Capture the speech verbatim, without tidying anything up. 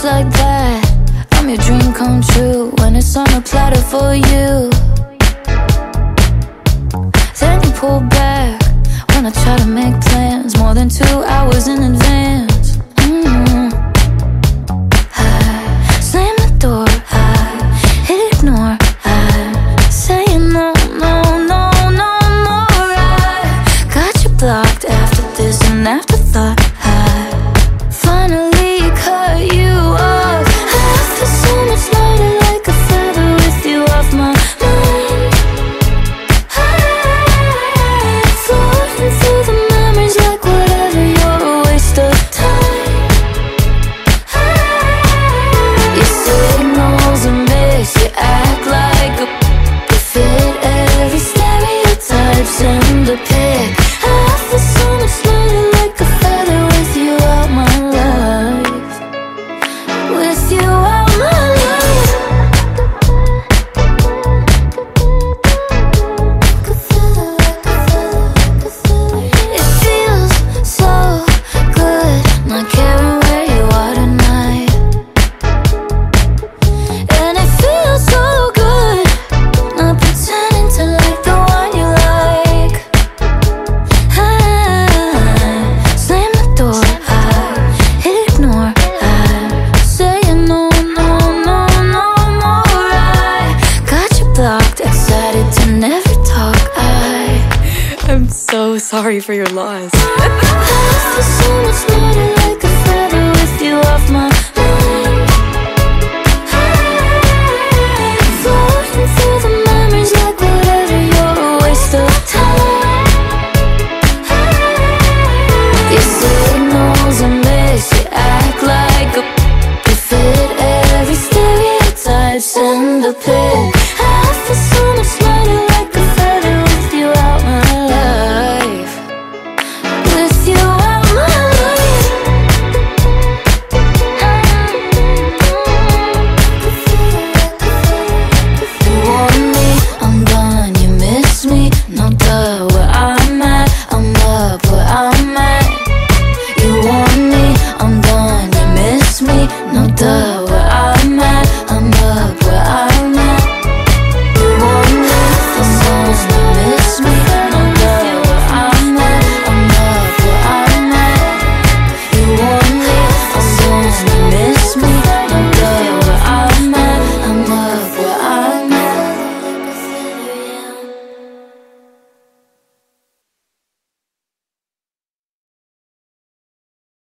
like that, I'm your dream come true when it's on a platter for you. Then you pull back when I try to make plans more than two hours in advance. mm-hmm. I slam the door, I hit ignore, I say no, no, no, no more. I got you blocked after this and afterthought. I finally cut you off. I feel so much lighter like a feather with you off my mind. I'm floating through the memories like whatever, you're a waste of time. You signals a miss, you act like a you fit every stereotype, send a pic. I feel so much lighter like a feather with you out my life. With you out my life. It feels so good not caring where you are tonight. And it feels so good not pretending to like the one you like. I slam the door, I hit ignore, I say no, no, no, no more. I got you blocked, excited to never talk. I I'm so sorry for your loss. I feel so much lighter like a feather with you off my